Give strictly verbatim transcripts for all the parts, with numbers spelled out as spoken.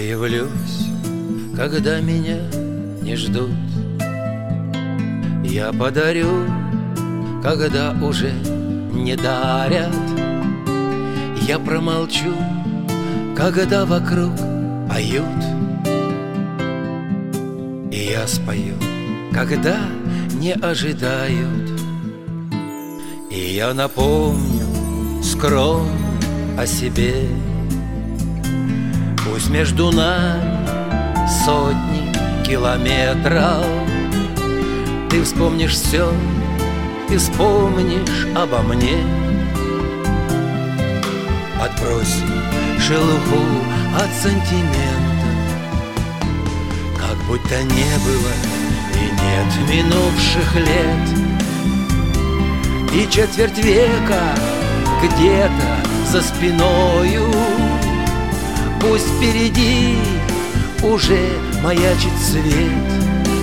появлюсь, когда меня не ждут. Я подарю, когда уже не дарят. Я промолчу, когда вокруг поют. И я спою, когда не ожидают. И я напомню скромно о себе. Пусть между нами сотни километров, ты вспомнишь все, ты вспомнишь обо мне. Отбросим шелуху от сантиментов, как будто не было и нет минувших лет. И четверть века где-то за спиною, пусть впереди уже маячит свет.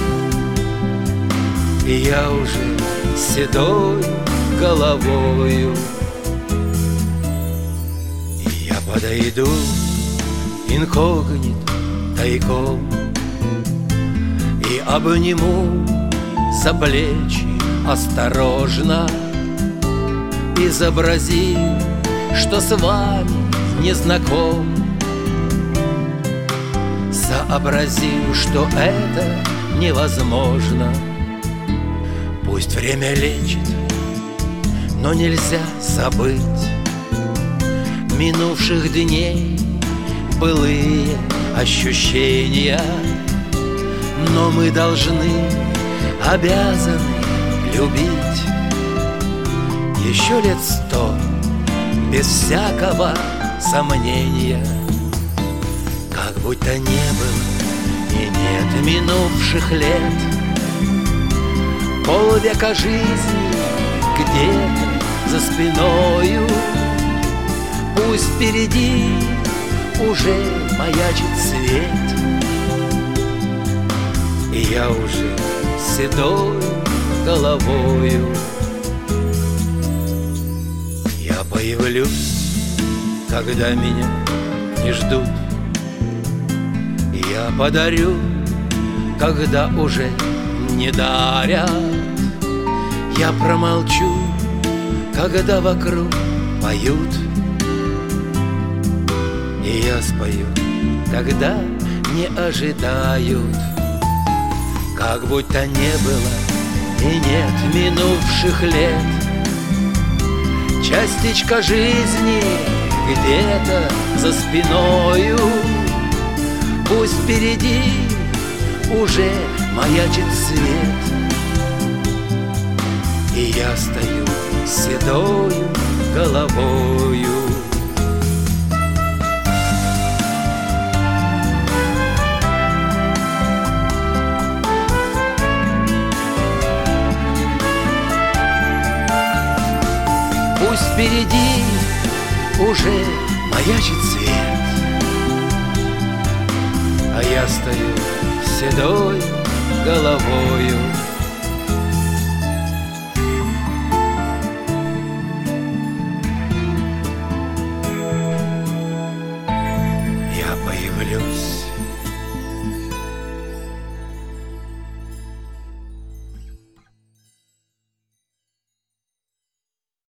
И я уже седой головою. И я подойду инкогнито тайком и обниму за плечи осторожно, изобразив, что с вами не знаком, сообразив, что это невозможно. Пусть время лечит, но нельзя забыть минувших дней былые ощущения. Но мы должны, обязаны любить еще лет сто, без всякого сомнения. Как будто не было и нет минувших лет. Полвека жизни где-то за спиною, пусть впереди уже маячит свет. И я уже седой головою. Я появлюсь, когда меня не ждут. Я подарю, когда уже не дарят. Я промолчу, когда вокруг поют. И я спою, когда не ожидают. Как будто не было и нет минувших лет. Частичка жизни где-то за спиною, пусть впереди уже маячит свет. И я стою седою головою. Пусть впереди уже маячит свет. А я стою седой головою.